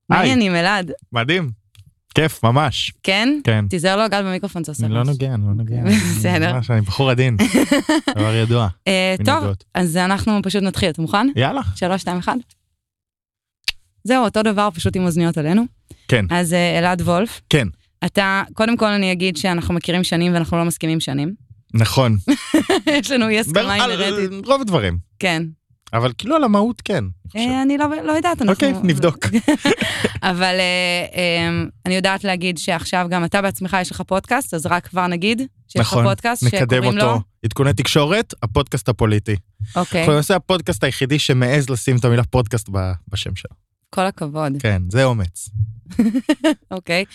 מעניינים, אלעד. מדהים. כיף, ממש. כן? כן. תיזהר לו גל במיקרופון, זה עושה. אני לא נוגע. בסדר. ממש, אני בחור עדין. דבר ידוע. טוב, אז אנחנו פשוט נתחיל. אתה מוכן? יאללה. 3, 2, 1. זהו, אותו דבר, פשוט עם אוזניות עלינו. כן. אז אלעד וולף. כן. אתה, קודם כל אני אגיד שאנחנו מכירים שנים ואנחנו לא מסכימים שנים. נכון. יש לנו אי הסכמה אינרנטית. רוב הדברים. כן. אבל כאילו על המהות כן. אני לא יודעת. אוקיי, נבדוק. אבל אני יודעת להגיד שעכשיו גם אתה בעצמך יש לך פודקאסט, אז רק כבר נגיד שיש לך פודקאסט נקדם אותו. עדכוני תקשורת, הפודקאסט הפוליטי. אוקיי. אנחנו נעשה הפודקאסט היחידי שמעז לשים את המילה פודקאסט בשם שלו. כל הכבוד. כן, זה אומץ. אוקיי.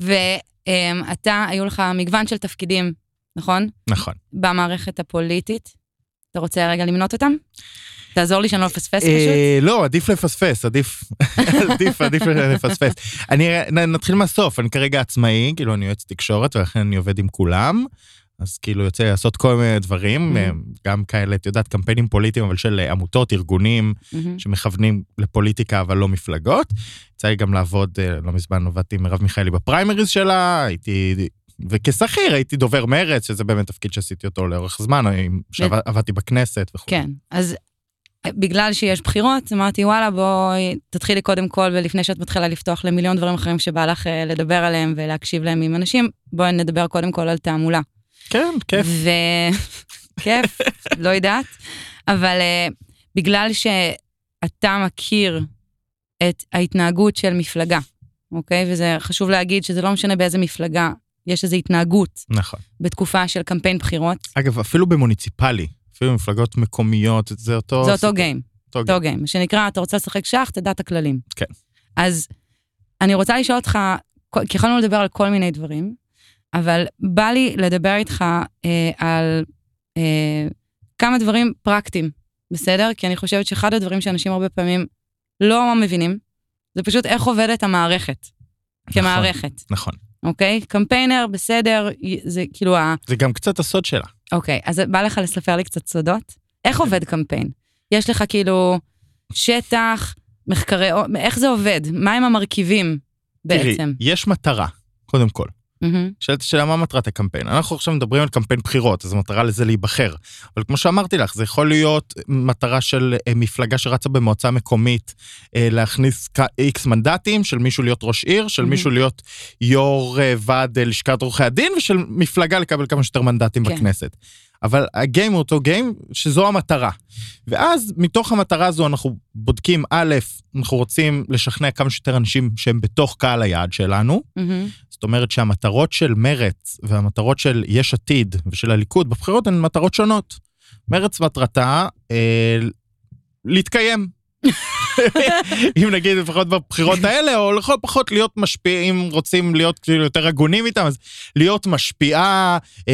ואתה, היו לך מגוון של תפקידים, נכון? נכון. במערכת הפוליטית. אתה רוצה רגע למנות אותם? תעזור לי שאני לא לפספס פשוט. לא, עדיף לפספס, עדיף לפספס. נתחיל מהסוף, אני כרגע עצמאי, כאילו אני יועץ תקשורת, ולכן אני עובד עם כולם, אז כאילו יוצא לעשות כל מיני דברים, גם כאלה, את יודעת, קמפיינים פוליטיים, אבל של עמותות, ארגונים, שמכוונים לפוליטיקה, אבל לא מפלגות. יצא לי גם לעבוד, לא מזמן עבדתי עם מרב מיכאלי בפריימריז שלה, וכשכיר הייתי דובר מרץ, שזה באמת תפקיד שעשיתי אותו לאורך זמן, שעבדתי בכנסת וכו'. כן, אז בגלל שיש בחירות, אמרתי, וואלה, בואי, תתחילי קודם כל, ולפני שאת מתחילה לפתוח למיליון דברים אחרים שבא לך לדבר עליהם ולהקשיב להם עם אנשים, בואי נדבר קודם כל על תעמולה. כן, כיף. כיף, לא יודעת, אבל בגלל שאתה מכיר את ההתנהגות של מפלגה, אוקיי? וזה חשוב להגיד שזה לא משנה באיזה מפלגה, יש איזו התנהגות. נכון. בתקופה של קמפיין בחירות. אגב, אפילו במוניציפלי, אפילו במפלגות מקומיות, זה אותו... זה אותו גיים. אותו גיים. מה שנקרא, אתה רוצה לשחק שח, תדע את הכללים. כן. אז אני רוצה לשאול אותך, כי יכולנו לדבר על כל מיני דברים, אבל בא לי לדבר איתך על כמה דברים פרקטיים, בסדר? כי אני חושבת שאחד הדברים שאנשים הרבה פעמים לא מבינים, זה פשוט איך עובדת המערכת, כמערכת. נכון. אוקיי? קמפיינר, בסדר, זה כאילו זה גם קצת הסוד שלה. אוקיי, אז בא לך לספר לי קצת סודות? איך עובד קמפיין? יש לך כאילו שטח, מחקרי, איך זה עובד? מה הם המרכיבים בעצם? תראי, יש מטרה, קודם כל. שאלת שאלה מה מטרת הקמפיין. אנחנו עכשיו מדברים על קמפיין בחירות, אז המטרה לזה להיבחר. אבל כמו שאמרתי לך, זה יכול להיות מטרה של מפלגה שרצה במועצה מקומית, להכניס איקס מנדטים, של מישהו להיות ראש עיר, של מישהו להיות יו"ר ועד לשכת עורכי הדין, ושל מפלגה לקבל כמה שיותר מנדטים בכנסת. אבל הגיים הוא אותו גיים, שזו המטרה. ואז מתוך המטרה הזו אנחנו בודקים, א', אנחנו רוצים לשכנע כמה שיותר אנשים שהם בתוך קהל היעד שלנו, זאת אומרת שהמטרות של מרץ והמטרות של יש עתיד ושל הליכוד בבחירות הן מטרות שונות. מרץ מטרתה להתקיים. אם נגיד לפחות בבחירות האלה, או לכל פחות להיות משפיעים, רוצים להיות יותר הגונים איתם, אז להיות משפיעה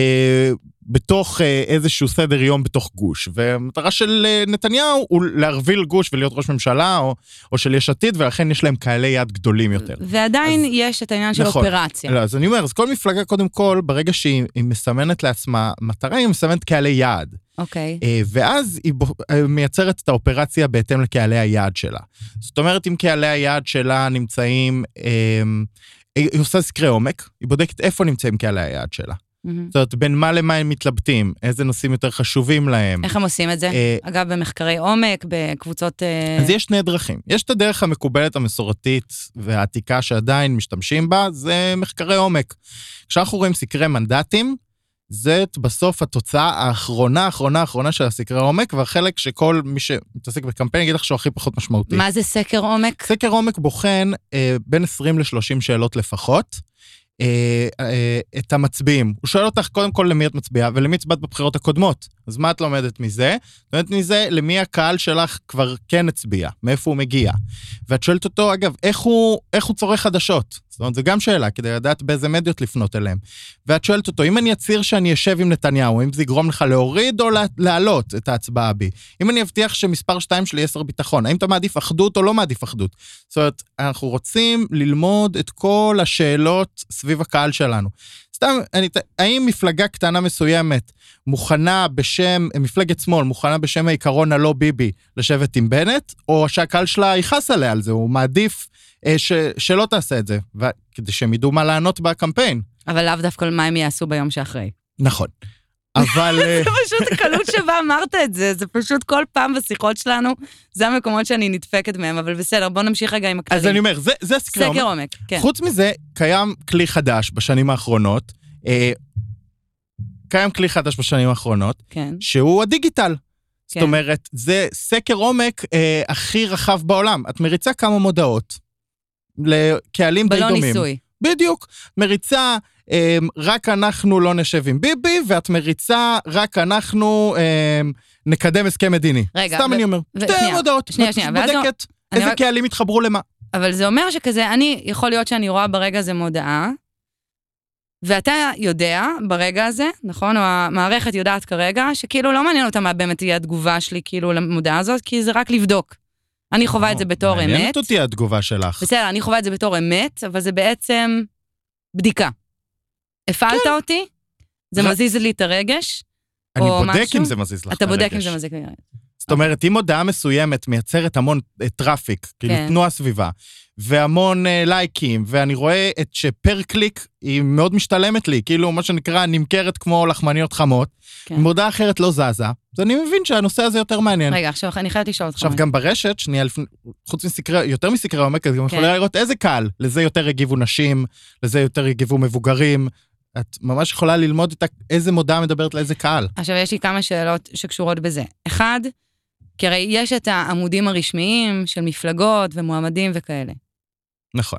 בתוך איזשהו סדר יום בתוך גוש. והמטרה של נתניהו הוא להרביל גוש ולהיות ראש ממשלה, או של יש עתיד, ולכן יש להם קהלי יד גדולים יותר. ועדיין יש את העניין של אופרציה. לא, אז אני אומר, אז כל מפלגה קודם כל, ברגע שהיא מסמנת לעצמה מטרה, היא מסמנת קהלי יעד. אוקיי. ואז היא מייצרת את האופרציה בהתאם לקהלי היעד שלה. זאת אומרת, אם קהלי היעד שלה נמצאים, היא עושה סקרי עומק, היא בודקת איפה נמצאים קהלי היעד שלה. זאת אומרת, בין מה למה הם מתלבטים, איזה נושאים יותר חשובים להם. איך הם עושים את זה? אגב, במחקרי עומק, בקבוצות... אז יש שני דרכים. יש את הדרך המקובלת המסורתית והעתיקה שעדיין משתמשים בה, זה מחקרי עומק. כשאנחנו רואים סקרי מנדטים, זאת בסוף התוצאה האחרונה של הסקרי עומק, והחלק שכל מי שמתעסק בקמפיין יגיד לך שהוא הכי פחות משמעותי. מה זה סקר עומק? סקר עומק בוחן בין 20 ל-30 שאלות לפחות, את המצביעים. הוא שואל אותך קודם כל למי את מצביעה, ולמי הצבעת בבחירות הקודמות. אז מה את לומדת מזה? לומדת מזה למי הקהל שלך כבר כן הצביע, מאיפה הוא מגיע. ואת שואלת אותו, אגב, איך הוא צורך חדשות? זאת אומרת, זה גם שאלה, כדי לדעת באיזה מדיות לפנות אליהם. ואת שואלת אותו, אם אני אציר שאני אשב עם נתניהו, אם זה יגרום לך להוריד או להעלות את ההצבעה בי? אם אני אבטיח שמספר 2 שלי 10 ביטחון, האם אתה מעדיף אחדות או לא מעדיף אחדות? זאת אומרת, אנחנו רוצים ללמוד את כל השאלות סביב הקהל שלנו. סתם, האם מפלגה קטנה מסוימת מוכנה בשם, מפלגת שמאל, מוכנה בשם העיקרון הלא ביבי לשבת עם בנט, או שהקהל שלה ייחס עליה על זה, הוא מעדיף שלא תעשה את זה, כדי שהם ידעו מה לענות בקמפיין. אבל לאו דווקא מה הם יעשו ביום שאחרי. נכון. אבל... זה פשוט הקלות שבה אמרת את זה, זה פשוט כל פעם בשיחות שלנו, זה המקומות שאני נדפקת מהם, אבל בסדר, בוא נמשיך רגע עם הכללים. אז אני אומר, זה סקר עומק, כן. חוץ מזה, קיים כלי חדש בשנים האחרונות, שהוא הדיגיטל. זאת אומרת, זה סקר עומק הכי רחב בעולם. את מריצה כמה מודעות לקהלים די דומים. בלא ניסוי. בדיוק. מריצה, רק אנחנו לא נשב עם ביבי, ואת מריצה, רק אנחנו נקדם הסכם מדיני. רגע. סתם אני אומר. שתי מודעות. שנייה. בודקת איזה קהלים התחברו למה. אבל זה אומר שכזה, יכול להיות שאני רואה ברגע הזה מודעה, ואתה יודע ברגע הזה, נכון? או המערכת יודעת כרגע, שכאילו לא מעניין אותה מה באמת תהיה התגובה שלי כאילו למודעה הזאת, כי זה רק לבדוק. אני חווה את זה בתור אמת. מעניינת אותי התגובה שלך. בסדר, אני חווה את זה בתור אמת, אבל זה בעצם בדיקה. הפעלת אותי, זה מזיז לי את הרגש, אני בודק אם זה מזיז לך את הרגש. אתה בודק אם זה מזיז לי את הרגש. זאת אומרת, אם הודעה מסוימת מייצרת המון טראפיק, כאילו תנועה סביבה, והמון לייקים, ואני רואה שפר קליק היא מאוד משתלמת לי, כאילו מה שנקרא נמכרת כמו לחמניות חמות, אם הודעה אחרת לא זזה, אז אני מבין שהנושא הזה יותר מעניין. רגע, עכשיו אני חייבת לשאול אותך. עכשיו גם ברשת, שנייה, חוץ מסקרי, יותר מסקרי עומק, גם יכולה לראות איזה קהל, לזה יותר הגיבו נשים, לזה יותר הגיבו מבוגרים, את ממש יכולה ללמוד איזה מודעה מדברת לאיזה קהל. עכשיו יש לי כמה שאלות שקשורות בזה. אחד, כי הרי יש את העמודים הרשמיים של מפלגות ומועמדים וכאלה. נכון.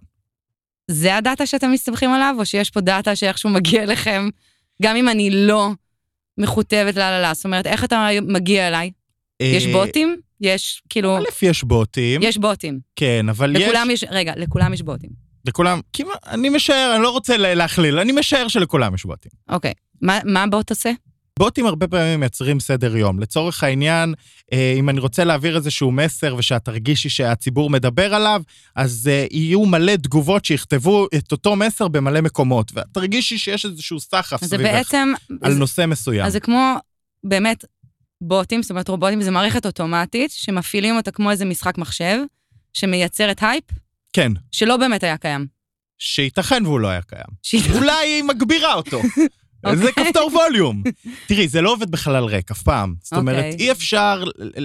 זה הדאטה שאתם מסתמכים עליו, או שיש פה דאטה שאיכשהו מגיע אליכם, גם אם אני לא מכותבת זאת אומרת, איך אתה מגיע אליי? יש בוטים? יש כאילו... א', יש בוטים. יש בוטים. כן, אבל יש... רגע, לכולם יש בוטים. לכולם, אני משער, אני לא רוצה להכליל, אני משער שלכולם יש בוטים. אוקיי, מה הבוט עושה? בוטים הרבה פעמים מייצרים סדר יום. לצורך העניין, אם אני רוצה להעביר איזשהו מסר ושאת תרגישי שהציבור מדבר עליו, אז יהיו מלא תגובות שיכתבו את אותו מסר במלא מקומות, ואת תרגישי שיש איזשהו סחף סביבך על נושא מסוים. אז זה כמו באמת בוטים, זאת אומרת רובוטים, זה מערכת אוטומטית שמפעילים אותה כמו איזה משחק מחשב, שמייצרת הייפ, כן. שלא באמת היה קיים. שייתכן והוא לא היה קיים. אולי היא מגבירה אותו. זה כפתור ווליום. תראי, זה לא עובד בחלל ריק, אף פעם. זאת אומרת, אי אפשר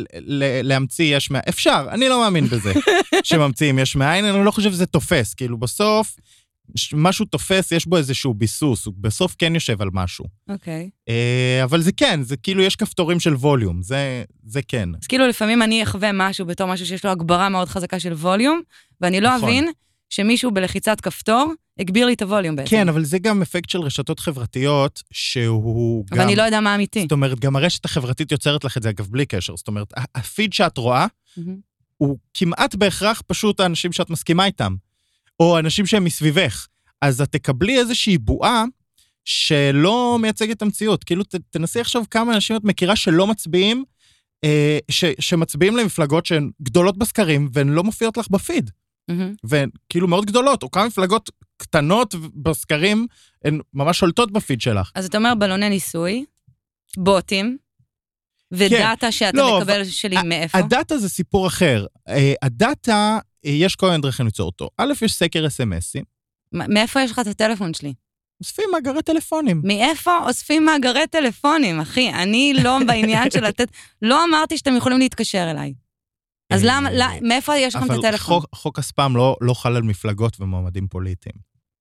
להמציא יש מאין. אפשר, אני לא מאמין בזה. שממציאים יש מאין, אני לא חושב שזה תופס. כאילו, בסוף, משהו תופס, יש בו איזשהו ביסוס, הוא בסוף כן יושב על משהו. אוקיי. אבל זה כן, זה כאילו יש כפתורים של ווליום, זה כן. אז כאילו, לפעמים אני אחווה משהו בתור משהו שיש לו הגברה מאוד חזקה של ווליום, ואני לא אבין שמישהו בלחיצת כפתור הגביר לי את הווליום בעצם. כן, אבל זה גם אפקט של רשתות חברתיות, שהוא גם... אבל אני לא יודע מה אמיתי. זאת אומרת, גם הרשת החברתית יוצרת לך את זה, אגב, בלי קשר. זאת אומרת, הפיד שאת רואה, הוא כמעט בהכרח פשוט האנשים שאת מסכימה איתם, או אנשים שהם מסביבך. אז את תקבלי איזושהי בועה שלא מייצגת את המציאות. כאילו, תנסי עכשיו כמה אנשים את מכירה שלא מצביעים, שמצביעים למפלגות שהן גדולות בסקרים, והן לא מופיעות לך בפיד. וכאילו מאוד גדולות, או כמה מפלגות קטנות בסקרים, הן ממש שולטות בפיד שלך. אז אתה אומר בלוני ניסוי, בוטים, ודאטה שאתה מקבל שלי מאיפה? הדאטה זה סיפור אחר. הדאטה, יש כל מיני דרכים ליצור אותו. א', יש סקר אס-אמסים. מאיפה יש לך את הטלפון שלי? אוספים מאגרי טלפונים. מאיפה אוספים מאגרי טלפונים, אחי? אני לא בעניין של לתת... לא אמרתי שאתם יכולים להתקשר אליי. אז למה, מאיפה יש לכם את הטלפון? אבל חוק הספאם לא חל על מפלגות ומועמדים פוליטיים.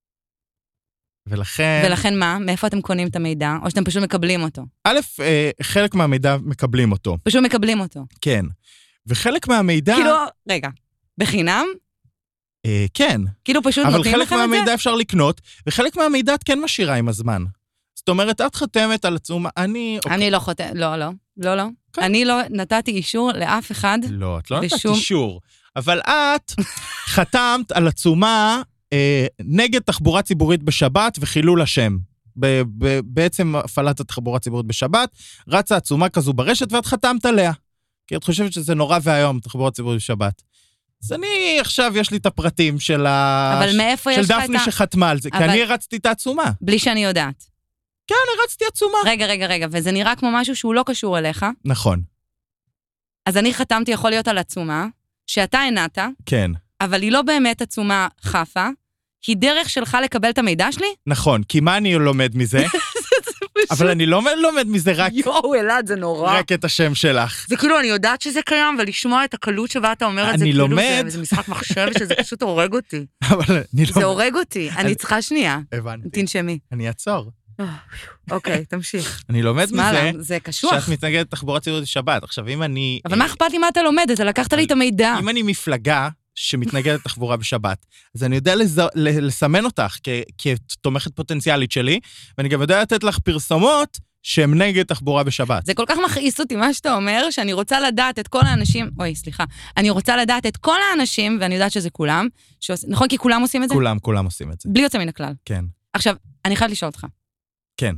ולכן מה? מאיפה אתם קונים את המידע? או שאתם פשוט מקבלים אותו? א', חלק מהמידע מקבלים אותו. פשוט מקבלים אותו. כן. וחלק מהמידע... כאילו, רגע, בחינם? כן. כאילו פשוט נותנים לכם את זה? אבל חלק מהמידע אפשר לקנות, וחלק מהמידע את כן משאירה עם הזמן. זאת אומרת, את חותמת על עצומה, אני לא חותמת, לא. אני לא נתתי אישור לאף אחד. לא, את לא נתת אישור. אבל את חתמת על עצומה נגד תחבורה ציבורית בשבת וחילול השם. בעצם הפעלת התחבורה ציבורית בשבת, רצה עצומה כזו ברשת ואת חתמת עליה. כי את חושבת שזה נורא והיום, תחבורה ציבורית בשבת. אז אני עכשיו יש לי את הפרטים של אבל מאיפה יש לך את דפני שחתמה על זה, כי אני הרצתי את העצומה. בלי שאני יודעת. כן, הרצתי עצומה. רגע, וזה נראה כמו משהו שהוא לא קשור אליך. נכון. אז אני חתמתי יכול להיות על עצומה, שאתה הנעת, כן. אבל היא לא באמת עצומה חפה, היא דרך שלך לקבל את המידע שלי? נכון, כי מה אני לומד מזה? אבל אני לא לומד מזה רק... יואו, אלעד, זה נורא. רק את השם שלך. זה כאילו, אני יודעת שזה קיים, ולשמוע את הקלות שבה אתה אומר את זה, כאילו זה משחק מחשב, שזה פשוט הורג אותי. אבל אני לא... זה הורג אותי, אני צריכה שנייה. הבנתי. תנשמי. אני אעצור. אוקיי, תמשיך. אני לומד מזה... זה קשוח. שאת מתנגדת לתחבורה ציבורית בשבת. עכשיו, אם אני... אבל מה אכפת לי מה אתה לומד? אתה לקחת לי את המידע. אם אני מפלגה שמתנגדת לתחבורה בשבת, אז אני יודע לסמן אותך כתומכת פוטנציאלית שלי, ואני גם יודע לתת לך פרסומות שהן נגד תחבורה בשבת. זה כל כך מכעיס אותי מה שאתה אומר, שאני רוצה לדעת את כל האנשים, אני רוצה לדעת את כל האנשים, ואני יודעת שזה כולם, נכון? כי כולם עושים את זה? כולם עושים את זה. בלי יוצא מן הכלל. כן. עכשיו, אני חייבת לשאול אותך. כן.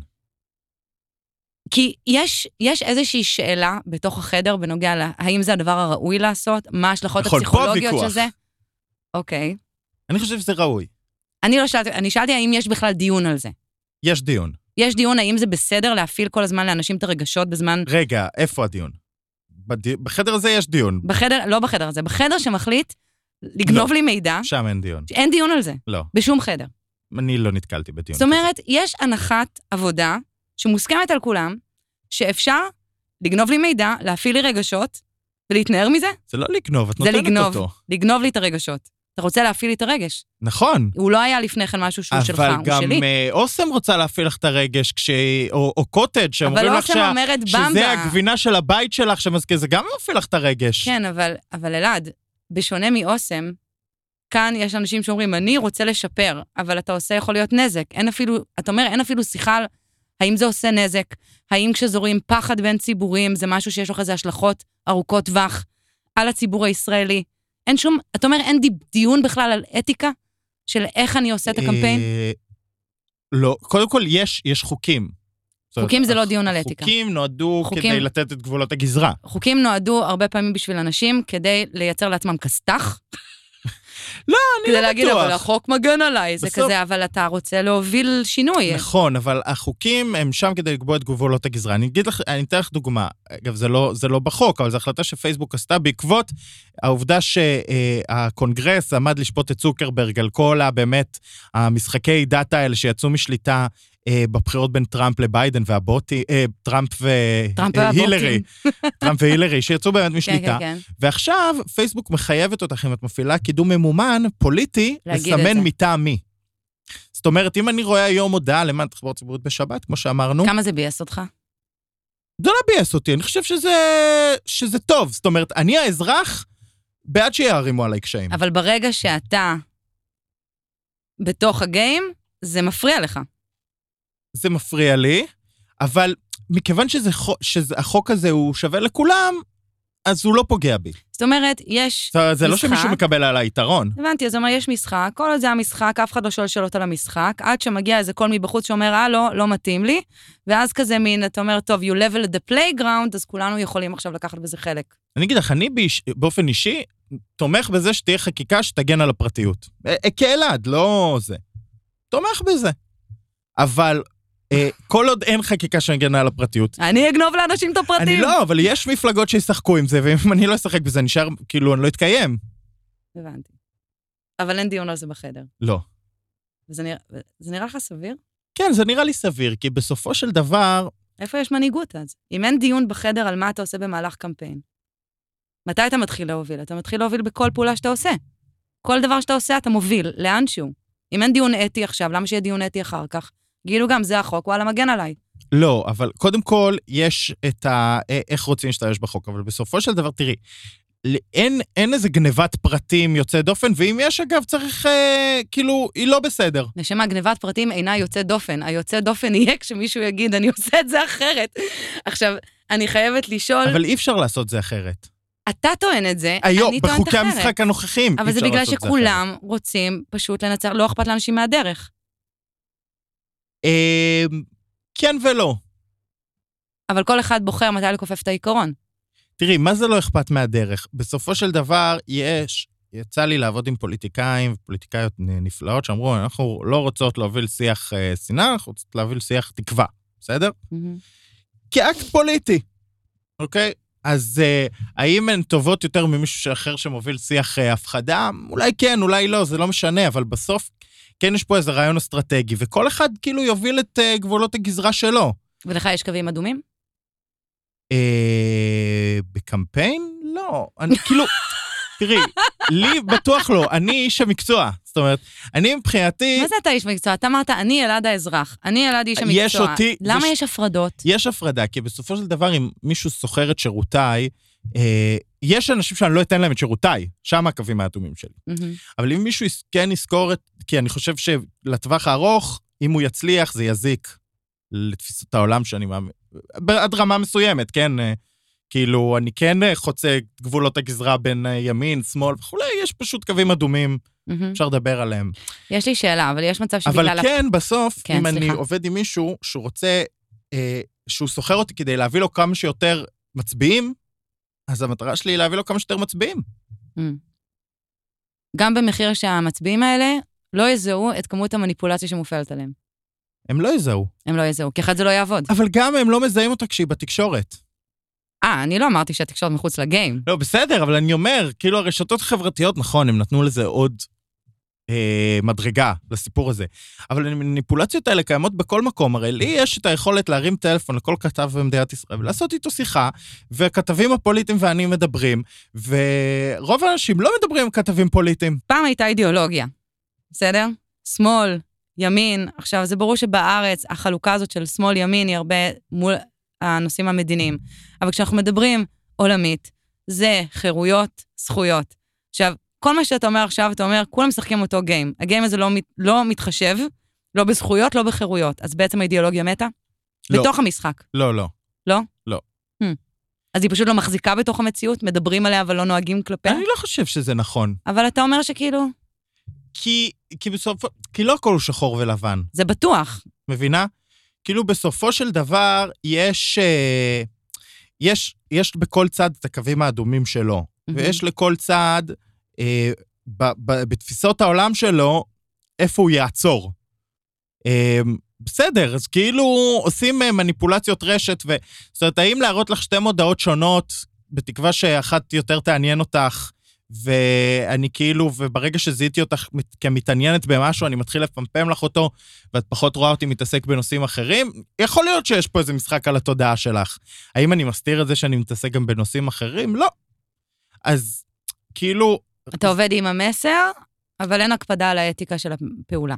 כי יש איזושהי שאלה בתוך החדר בנוגע האם זה הדבר הראוי לעשות, מה ההשלכות הפסיכולוגיות של זה? אוקיי. אני חושב שזה ראוי. אני שאלתי האם יש בכלל דיון על זה. יש דיון. יש דיון האם זה בסדר להפעיל כל הזמן לאנשים את הרגשות בזמן... רגע, איפה הדיון? בחדר הזה יש דיון. לא בחדר הזה, בחדר שמחליט לגנוב לי מידע. שם אין דיון. אין דיון על זה. לא. בשום חדר. אני לא נתקלתי בדיון. זאת אומרת, יש הנחת עבודה שמוסכמת על כולם, שאפשר לגנוב לי מידע, להפעיל לי רגשות, ולהתנער מזה? זה לא לגנוב, את נותנת אותו. לגנוב לי את הרגשות. אתה רוצה להפעיל לי את הרגש. נכון. הוא לא היה לפני כן משהו שהוא שלך, הוא שלי. אבל גם אוסם רוצה להפעיל לך את הרגש, או קוטג' שאומרים לך שזה הגבינה של הבית שלך, שמזכיר, זה גם מפעיל לך את הרגש. כן, אבל אלעד, בשונה מאוסם, כאן יש אנשים שאומרים, אני רוצה לשפר, אבל אתה עושה יכול להיות נזק. אתה אומר, אין אפילו שיחה על האם זה עושה נזק, האם כשזורים פחד בין ציבורים, זה משהו שיש לך איזה השלכות ארוכות טווח על הציבור הישראלי. אין שום, אתה אומר, אין דיון בכלל על אתיקה של איך אני עושה את הקמפיין? לא, קודם כל יש חוקים. חוקים זה לא דיון על אתיקה. חוקים נועדו כדי לתת את גבולות הגזרה. חוקים נועדו הרבה פעמים בשביל אנשים כדי לייצר לעצמם כסתח. לא, אני לא בטוח. כדי להגיד, אבל החוק מגן עליי, זה כזה, אבל אתה רוצה להוביל שינוי. נכון, אבל החוקים הם שם כדי לקבוע את גבולות הגזרה. אני אתן לך דוגמה, אגב, זה לא בחוק, אבל זו החלטה שפייסבוק עשתה בעקבות העובדה שהקונגרס עמד לשפוט את צוקרברג על כל באמת המשחקי דאטה האלה שיצאו משליטה בבחירות בין טראמפ לביידן טראמפ והילרי, שיצאו באמת משליטה. ועכשיו פייסבוק מחייבת אותך, אם את מפעילה קידום ממומן פוליטי, לסמן מטעמי. זאת אומרת, אם אני רואה היום הודעה למען תחבורה ציבורית בשבת, כמו שאמרנו... כמה זה בייס אותך? זה לא בייס אותי, אני חושב שזה טוב. זאת אומרת, אני האזרח בעד שיערימו עליי קשיים. אבל ברגע שאתה בתוך הגיים, זה מפריע לך. זה מפריע לי, אבל מכיוון שהחוק הזה הוא שווה לכולם, אז הוא לא פוגע בי. זאת אומרת, יש משחק... זה לא שמישהו מקבל על היתרון. הבנתי, זאת אומרת, יש משחק, כל עוד זה המשחק, אף אחד לא שואל שאלות על המשחק, עד שמגיע איזה קול מבחוץ שאומר, לא מתאים לי, ואז כזה מין, אתה אומר, טוב, you level the playground, אז כולנו יכולים עכשיו לקחת בזה חלק. אני אגיד לך, אני באופן אישי, תומך בזה שתהיה חקיקה שתגן על הפרטיות. כאלעד, לא זה. תומך בזה. אבל... כל עוד אין חקיקה שמגנה על הפרטיות. אני אגנוב לאנשים את הפרטים. אני לא, אבל יש מפלגות שישחקו עם זה, ואם אני לא אשחק בזה, נשאר, כאילו, אני לא אתקיים. הבנתי. אבל אין דיון על זה בחדר. לא. זה נראה לך סביר? כן, זה נראה לי סביר, כי בסופו של דבר... איפה יש מנהיגות אז? אם אין דיון בחדר על מה אתה עושה במהלך קמפיין, מתי אתה מתחיל להוביל? אתה מתחיל להוביל בכל פעולה שאתה עושה. כל דבר שאתה עושה, אתה מוביל, לאנשהו. אם אין דיון אתי עכשיו, למה שיהיה דיון אתי אחר כך? גילו גם, זה החוק, וואלה, מגן עליי. לא, אבל קודם כל, יש את איך רוצים להשתמש בחוק, אבל בסופו של דבר, תראי, אין איזה גנבת פרטים יוצא דופן, ואם יש, אגב, צריך, כאילו, היא לא בסדר. נשמע, גנבת פרטים אינה יוצא דופן. היוצא דופן יהיה כשמישהו יגיד, אני עושה את זה אחרת. עכשיו, אני חייבת לשאול... אבל אי אפשר לעשות זה אחרת. אתה טוען את זה, אני טוענת אחרת. בחוקי המשחק הנוכחים, אבל זה בגלל שכולם רוצים פשוט לנצח, לא אכפת לאנשים מהדרך. כן ולא. אבל כל אחד בוחר מתי לכופף את העיקרון. תראי, מה זה לא אכפת מהדרך? בסופו של דבר יצא לי לעבוד עם פוליטיקאים ופוליטיקאיות נפלאות שאמרו, אנחנו לא רוצות להוביל שיח שנאה, אנחנו רוצות להוביל שיח תקווה. בסדר? כאקט פוליטי, אוקיי? אז האם הן טובות יותר ממישהו אחר שמוביל שיח הפחדה? אולי כן, אולי לא, זה לא משנה, אבל בסוף כן יש פה איזה רעיון אסטרטגי, וכל אחד כאילו יוביל את גבולות הגזרה שלו. ולך יש קווים אדומים? בקמפיין? לא. אני כאילו, תראי, לי בטוח לא, אני איש המקצוע. זאת אומרת, אני מבחינתי... מה זה אתה איש מקצוע? אתה אמרת, אני ילד האזרח, אני ילד איש המקצוע. יש אותי... למה יש הפרדות? יש הפרדה, כי בסופו של דבר, אם מישהו סוחר את שירותיי, יש אנשים שאני לא אתן להם את שירותיי, שם הקווים האדומים שלי. אבל אם מישהו כן יזכור כי אני חושב שלטווח הארוך, אם הוא יצליח, זה יזיק לתפיסת העולם שאני מאמין. עד רמה מסוימת, כן? כאילו, אני כן חוצה גבולות הגזרה בין ימין, שמאל וכולי, יש פשוט קווים אדומים, אפשר לדבר עליהם. יש לי שאלה, אבל יש מצב שבגלל... אבל כן, בסוף, אם אני עובד עם מישהו שהוא רוצה, שהוא סוחר אותי כדי להביא לו כמה שיותר מצביעים, אז המטרה שלי היא להביא לו כמה שיותר מצביעים. גם במחיר שהמצביעים האלה לא יזהו את כמות המניפולציה שמופעלת עליהם. הם לא יזהו. הם לא יזהו, כי אחד זה לא יעבוד. אבל גם הם לא מזהים אותה כשהיא בתקשורת. אני לא אמרתי שהתקשורת מחוץ לגיים. לא, בסדר, אבל אני אומר, כאילו הרשתות החברתיות, נכון, הם נתנו לזה עוד מדרגה לסיפור הזה. אבל המניפולציות האלה קיימות בכל מקום. הרי לי יש את היכולת להרים טלפון לכל כתב במדינת ישראל, ולעשות איתו שיחה, וכתבים הפוליטיים ואני מדברים, ורוב האנשים לא מדברים עם כתבים פוליטיים. פעם הייתה אידיאולוגיה, בסדר? שמאל, ימין. עכשיו, זה ברור שבארץ החלוקה הזאת של שמאל, ימין, היא הרבה מול הנושאים המדיניים. אבל כשאנחנו מדברים עולמית, זה חירויות, זכויות. עכשיו, כל מה שאתה אומר עכשיו, אתה אומר, כולם משחקים אותו גיים. הגיים הזה לא מתחשב, לא בזכויות, לא בחירויות. אז בעצם האידיאולוגיה מתה? לא. בתוך המשחק. לא, לא. לא? לא. אז היא פשוט לא מחזיקה בתוך המציאות, מדברים עליה, אבל לא נוהגים כלפיה? אני לא חושב שזה נכון. אבל אתה אומר שכאילו... כי לא הכל הוא שחור ולבן. זה בטוח. מבינה? כאילו בסופו של דבר יש בכל צד את הקווים האדומים שלו, ויש לכל צד, בתפיסות העולם שלו, איפה הוא יעצור. בסדר, אז כאילו עושים מניפולציות רשת, זאת אומרת, האם להראות לך שתי מודעות שונות, בתקווה שאחת יותר תעניין אותך, ואני כאילו, וברגע שזיהיתי אותך כמתעניינת במשהו, אני מתחיל לפמפם לך אותו, ואת פחות רואה אותי מתעסק בנושאים אחרים, יכול להיות שיש פה איזה משחק על התודעה שלך. האם אני מסתיר את זה שאני מתעסק גם בנושאים אחרים? לא. אז כאילו... אתה עובד עם המסר, אבל אין הקפדה על האתיקה של הפעולה.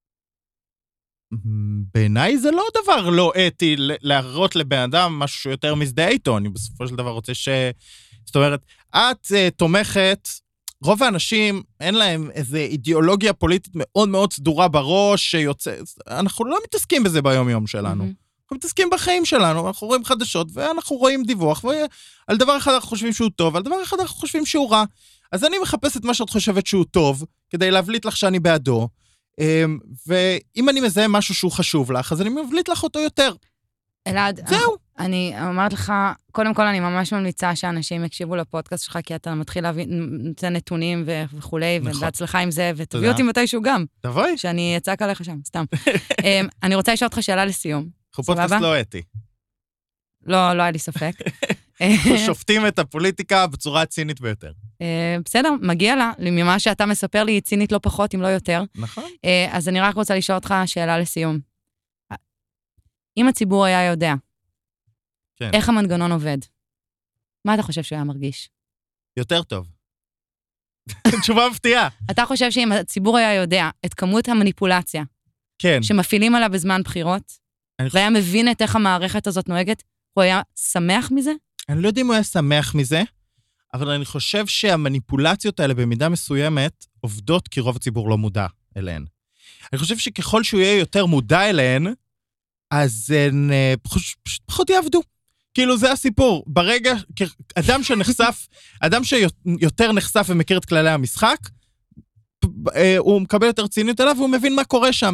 בעיניי זה לא דבר לא אתי, להראות לבן אדם משהו שיותר מזדהה איתו. אני בסופו של דבר רוצה זאת אומרת, את תומכת, רוב האנשים אין להם איזו אידיאולוגיה פוליטית מאוד מאוד סדורה בראש, אנחנו לא מתעסקים בזה ביום יום שלנו. אנחנו מתעסקים בחיים שלנו, אנחנו רואים חדשות, ואנחנו רואים דיווח, ועל דבר אחד אנחנו חושבים שהוא טוב, ועל דבר אחד אנחנו חושבים שהוא רע. אז אני מחפש את מה שאת חושבת שהוא טוב, כדי להבליט לך שאני בעדו, ואם אני מזהה משהו שהוא חשוב לך, אז אני מבליט לך אותו יותר. אלעד, אני אומרת לך, קודם כל אני ממש ממליצה שאנשים יקשיבו לפודקאסט שלך, כי אתה מתחיל להבין נתונים וכולי, ובהצלחה עם זה, ותביא אותי מתישהו גם. תבואי. שאני אצעק עליך שם, סתם. אני רוצה לשאול אותך שאלה לסיום. אנחנו פודקאסט לא אתי. לא היה לי ספק. שופטים את הפוליטיקה בצורה הצינית ביותר. בסדר, מגיע לה, ממה שאתה מספר לי, היא צינית לא פחות, אם לא יותר. נכון. אז אני רק רוצה לשאול אותך שאלה לסיום. אם הציבור היה יודע, כן. איך המנגנון עובד, מה אתה חושב שהוא היה מרגיש? יותר טוב. תשובה מפתיעה. אתה חושב שאם הציבור היה יודע את כמות המניפולציה, כן. שמפעילים עליו בזמן בחירות, והיה מבין את איך המערכת הזאת נוהגת, הוא היה שמח מזה? אני לא יודע אם הוא היה שמח מזה, אבל אני חושב שהמניפולציות האלה במידה מסוימת עובדות כי רוב הציבור לא מודע אליהן. אני חושב שככל שהוא יהיה יותר מודע אליהן, אז הן פחות יעבדו. כאילו זה הסיפור. ברגע, אדם שנחשף, אדם שיותר נחשף ומכיר את כללי המשחק, הוא מקבל יותר ציניות אליו והוא מבין מה קורה שם.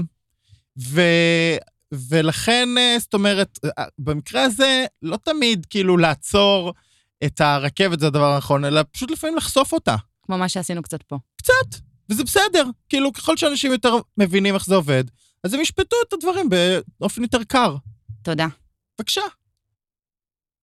ולכן, זאת אומרת, במקרה הזה, לא תמיד כאילו לעצור את הרכבת, זה הדבר הנכון, אלא פשוט לפעמים לחשוף אותה. כמו מה שעשינו קצת פה. קצת, וזה בסדר. כאילו, ככל שאנשים יותר מבינים איך זה עובד, אז הם ישפטו את הדברים באופן יותר קר. תודה. בבקשה.